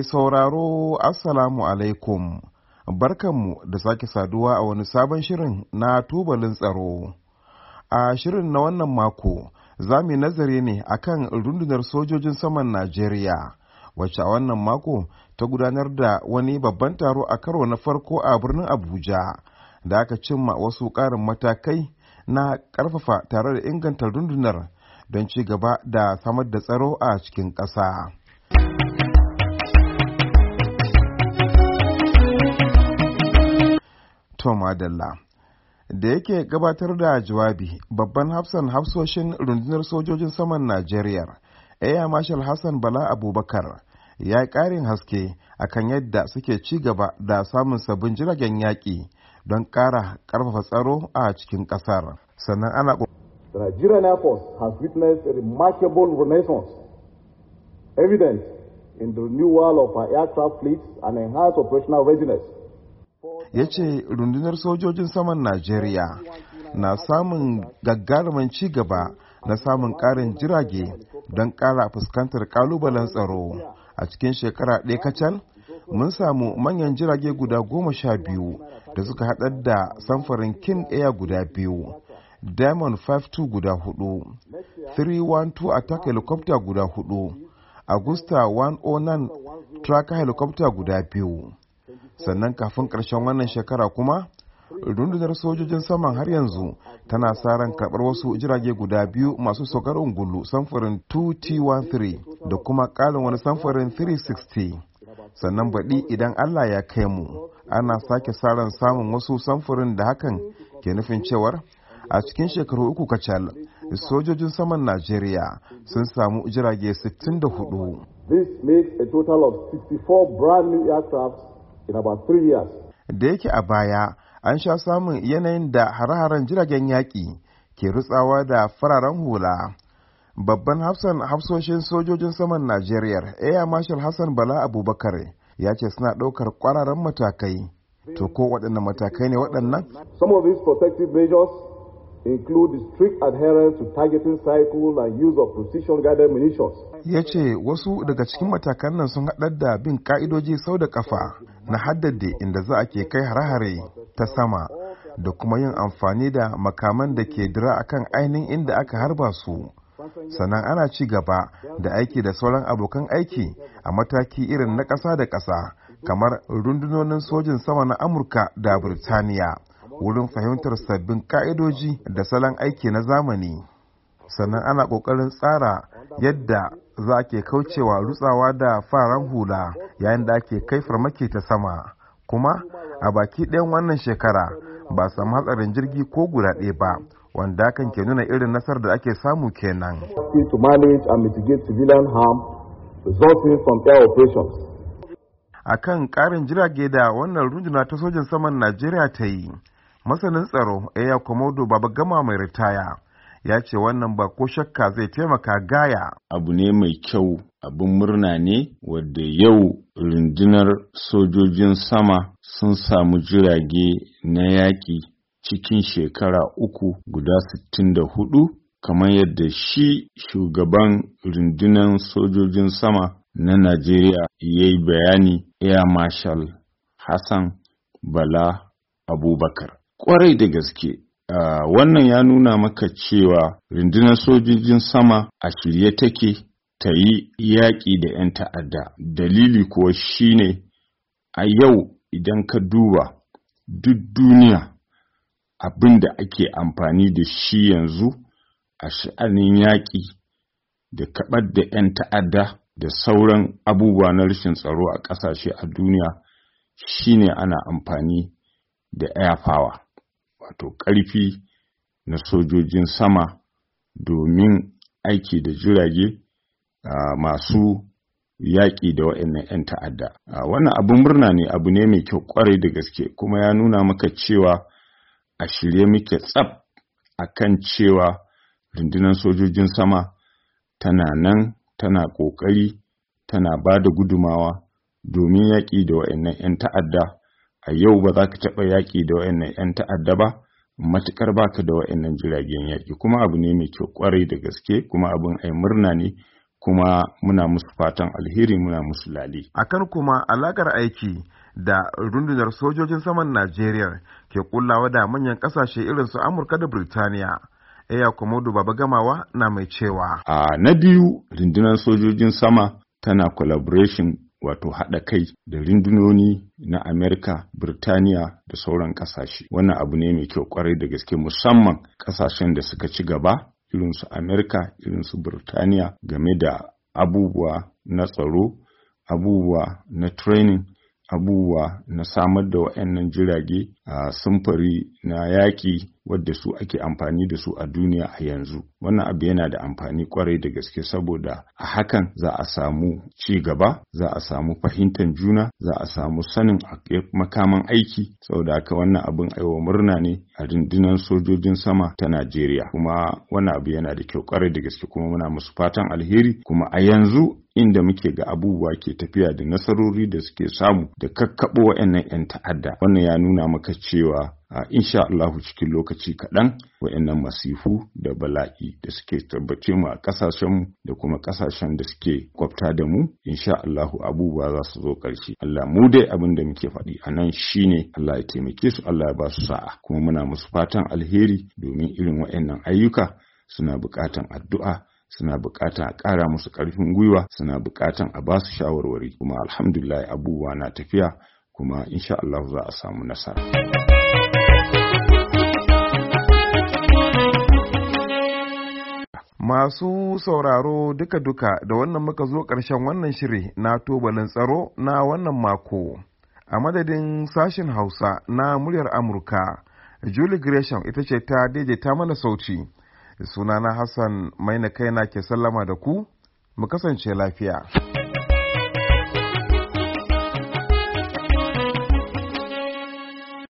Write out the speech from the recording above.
sauraro Assalamu alaikum, barkanmu da sake saduwa a wani sabon shirin na tubalin tsaro. A shirin na wannan mako za mu nazari ne akan rundunar sojojin saman Najeriya, wacce a wannan mako ta gudanar da wani babban taro a karo na farko a birnin Abuja, da aka cimma wasu ƙarin matakai na ƙarfafa tare da inganta rundunar don ci gaba da samar da tsaro a cikin ƙasa. Tom Adalla da yake gabatar da jawabi, babban hafsan hafsoshin rundunar sojojin saman Najeriya, Air Marshal Hassan Bala Abubakar, ya yi ƙarin haske akan yadda suke ci gaba da samun sabbin jiragen yaƙi don ƙara ƙarfafa tsaro a cikin ƙasar. Sannan ana The Nigerian Air Force has witnessed a remarkable renaissance, evident in the renewal of our aircraft fleets and enhanced operational readiness. Ya ce rundunar sojojin saman Najeriya na samun gagarumin ci gaba na samun ƙarin jirage don ƙara fuskantar ƙalubalen tsaro. A cikin shekara ɗaya kacal, mun samu manyan jirage guda 12 da suka haɗar da samfarin King Air guda 2, Diamond 52 guda 4, 312 attack helicopter guda 4, Augusta 109 tracker helicopter guda 2. Sannan kafin ƙarshen wannan shekara kuma, rundunar sojojin saman har yanzu tana sa ran karɓar wasu jirage guda 2 masu saukar ungulu samfurin 2T13 da kuma ƙarin wani samfurin 360. Sannan baɗi idan Allah ya kai mu, ana sake sa ran samun wasu samfurin da hakan ke nufin cewar a cikin shekaru 3 kacal sojojin saman Najeriya sun samu jirage 64. This makes a total of 64 brand new aircraft in about 3 years. Da yake a baya an sha samun yanayin da hare-haren jiragen yaƙi ke rutsawa da fararen hula. Babban hafsan hafsoshin sojojin saman Najeriya, Air Marshal Hassan Bala Abubakar, ya ce suna ɗaukar ƙwararren matakai. To ko waɗanne matakai ne waɗannan? Some of these protective measures include the strict adherence to targeting cycle and use of precision-guided munitions. Ya ce wasu daga cikin matakan nan sun haɗar da bin ƙa'idoji sau da ƙafa na haddade inda za a ke kai hare-hare ta sama da kuma yin amfani da makaman da ke dira akan ainihin inda aka harba su. Sannan ana ci gaba da aiki da sauran abokan aiki a mataki irin na ƙasa da ƙasa, kamar rundunonin sojin sama na Amurka da Birtaniya, wurin fahimtar sabbin ka'idoji da salon aiki na zamani. Sannan ana ƙoƙarin tsara yadda za ke kaucewa rutsawa da fararen hula yayin da ake kai farmaki ta sama. Kuma a baki ɗayan wannan shekara ba samu hatsarin jirgi ko guda ɗaya ba, wanda hakan ke nuna irin nasarar da ake samu kenan. To manage and mitigate civilian harm resulting from air operations. Akan ƙarin jirage da wannan runduna ta sojin saman Najeriya ta yi, masanin tsaro Air Komodo Baba Gama mai ritaya ya ce wannan ba ko shakka zai taimaka gaya. Abu ne mai kyau, abin murna ne wadda yau rundunar sojojin sama sun samu jirage na yaƙi cikin shekara 3 guda 64, kamar yadda shi shugaban rundunar sojojin sama na Najeriya ya yi bayani, Air Marshal Hassan Bala Abubakar. Kwarai da gaske, wannan ya nuna maka cewa rundunar sojojin sama a shirye take ta yi yaƙi da 'yan ta'adda. Dalili kuwa shine a yau idan ka duba duk duniya abin da ake amfani da shi yanzu a sha'anin yaƙi da kaɓar da 'yan ta'adda da sauran abubuwa na rashin tsaro a ƙasashe a duniya shine ana amfani da air power, wato ƙarfi na sojojin sama domin aiki da jirage masu yaƙi da waɗannan 'yan ta'adda. Wannan abin murna ne, abu ne mai kyau ƙwarai da gaske, kuma ya nuna maka cewa a shirye muke tsaf akan cewa rundunar sojojin sama tana nan tana ƙoƙari tana ba da gudumawa domin yaƙi da waɗannan 'yan ta'adda. A yau ba za ka taɓa yaƙi da waɗannan 'yan ta'adda ba matuƙar baka da waɗannan jiragen yaƙi, kuma abu ne mai kyau ƙwarai da gaske, kuma abin ai murna ne, kuma muna musu fatan alheri, muna musu lale. Akan kuma alakar aiki da rundunar sojojin saman Najeriya ke kullawa da manyan kasashe irin su Amurka da Birtaniya. Eya Komodo Baba Gamawa na mai cewa. Na biyu, rundunar sojojin sama tana collaboration, wato haɗa kai da rundunoni na Amerika, Birtaniya da sauran ƙasashe. Wannan abu ne mai kyau kwarai da gaske, musamman ƙasashen da suka ci gaba irin su Amerika, irin su Birtaniya, game da abubuwa na tsaro, abubuwa na training, abubuwa na samar da waɗannan jirage a samfari na yaƙi wadda su ake amfani da su a duniya a yanzu. Wannan abu yana da amfani kwarai da gaske, saboda a hakan za a samu ci gaba, za a samu fahimtar juna, za a samu sanin makaman aiki. Saboda haka wannan abin aiwa murna ne a rundunar sojojin sama ta Najeriya, kuma wannan abu yana da kyau kwarai da gaske, kuma muna musu fatan alheri. Kuma a yanzu inda muke ga abubuwa ke tafiya da nasarori da suke samu da kakkaɓo waɗannan 'yan ta'adda, wannan ya nuna maka cewa insha Allahu cikin lokaci kaɗan waɗannan masifu da bala'i da suke tabbace mu a ƙasashenmu da kuma ƙasashen da suke kwafta da mu, insha Allahu abubuwa za su zo ƙarshe. Allah mu dai abin da muke faɗi a nan shine Allah ya taimake su, Allah ya ba su sa'a, kuma muna musu fatan alheri, domin irin waɗannan ayyuka suna buƙatan addu'a, suna buƙatan a ƙara musu ƙarfin gwiwa, suna buƙatan a ba su shawarwari, kuma alhamdulillah abubuwa na tafiya, kuma insha Allah za a samu nasara. Masu sauraro duka-duka da wannan muka zo ƙarshen wannan shiri na tubalin tsaro na wannan mako. A madadin sashin Hausa na muryar Amurka, Julie Gresham ita ce ta daidaita mana sauti. Sunana Hassan Maina Kaina ke sallama da ku, mu kasance lafiya.